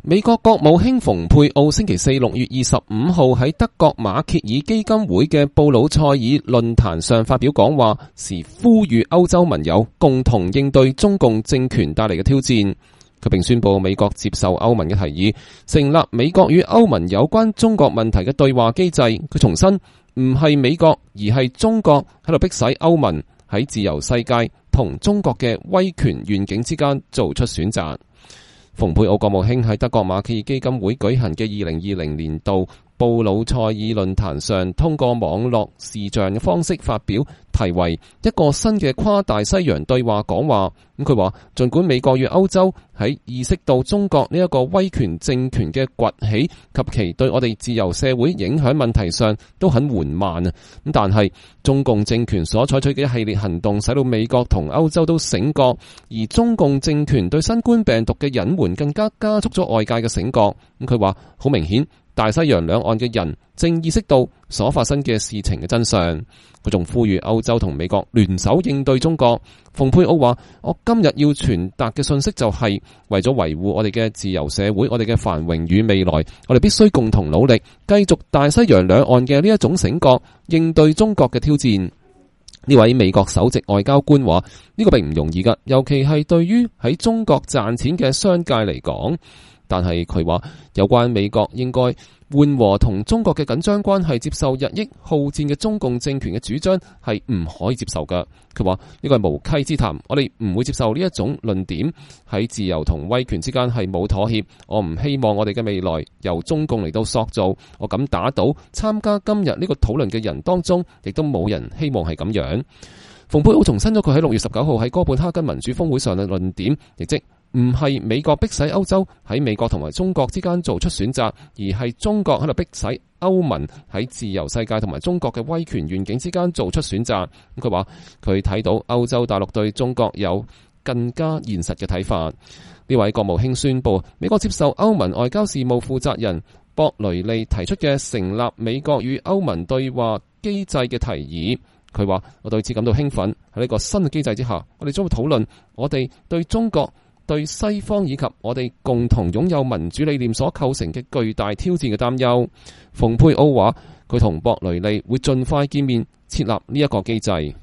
美國國務卿蓬佩奧星期四6月25號喺德國馬歇爾基金會嘅布魯塞爾論壇上發表講話時，呼籲歐洲盟友共同應對中共政權帶嚟嘅挑戰。佢並宣布美國接受歐盟嘅提議，成立美國與歐盟有關中國問題嘅對話機制。佢重申，唔係美國而係中國喺度迫使歐盟喺自由世界同中國嘅威權願景之間做出選擇。蓬佩奧國務卿喺德國馬歇爾基金會舉行嘅2020年度布魯塞爾論壇上，通過網絡視像嘅方式發表題為一個新嘅跨大西洋對話講話。佢話，盡管美國與歐洲喺意識到中國呢一個威權政權嘅崛起及其對我哋自由社會影響問題上都很緩慢啊，但係中共政權所採取嘅一系列行動使到美國同歐洲都醒覺，而中共政權對新冠病毒嘅隱瞞更加加速咗外界嘅醒覺。佢話好明顯，大西洋兩岸嘅人正意識到所發生嘅事情嘅真相。佢仲呼籲歐洲同美國聯手應對中國。蓬佩奧話，我今日要傳達嘅信息就係為咗維護我哋嘅自由社會，我哋嘅繁榮與未來，我哋必須共同努力，繼續大西洋兩岸嘅呢一種醒覺，應對中國嘅挑戰。呢位美國首席外交官話，呢個並唔容易㗎，尤其係對於喺中國賺錢嘅商界嚟講。但係佢話，有關美國應該緩和同中國嘅緊張關係，接受日益好戰嘅中共政權嘅主張係唔可以接受㗎。佢話呢個係無稽之談，我哋唔會接受呢一種論點。喺自由同威權之間係冇妥協，我唔希望我哋嘅未來由中共嚟到塑造。我敢打賭，參加今日呢個討論嘅人當中，亦都冇人希望係咁樣。蓬佩奧重申咗佢喺6月19號喺哥本哈根民主峰會上嘅論點，亦即唔係美國迫使歐洲喺美國同埋中國之間做出選擇，而係中國喺度迫使歐盟喺自由世界同埋中國嘅威權願景之間做出選擇。佢話佢睇到歐洲大陸對中國有更加現實嘅睇法。呢位國務卿宣布，美國接受歐盟外交事務負責人博雷利提出嘅成立美國與歐盟對話機制嘅提議。佢話，我對此感到興奮。喺呢個新嘅機制之下，我哋將會討論我哋對中國、對西方以及我哋共同擁有民主理念所構成嘅巨大挑戰嘅擔憂。蓬佩奧話，佢同博雷利會盡快見面，設立呢一個機制。